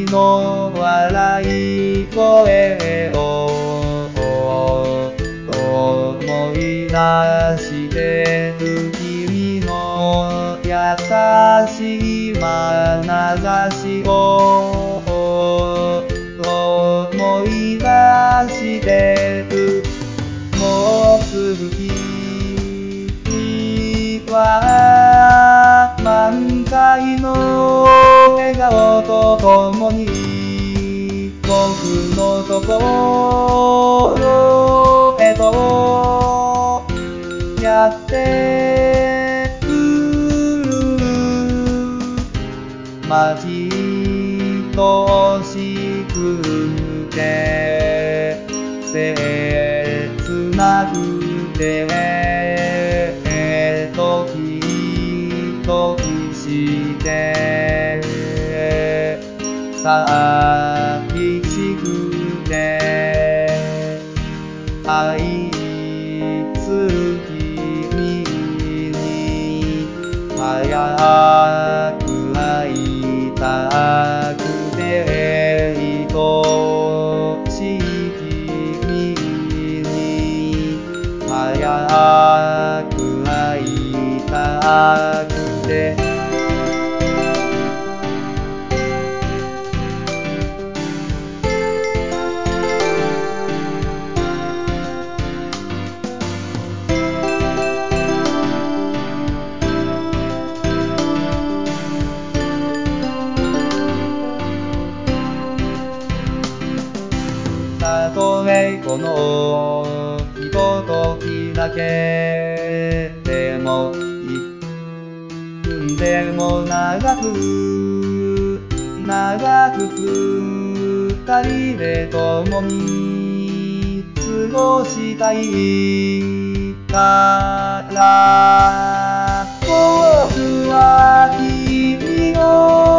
の笑い声を思い出してる君の優しい眼差しを思い出してる。もうすぐ君は満開の笑顔とともに僕のところへとやってくる。待ち遠しくて切なくてドキドキして寂しくて愛する君に早く会いたくて愛しい君に早く会いたくてたとえこのひとときだけでも1分でも長く二人で共に過ごしたいから僕は君の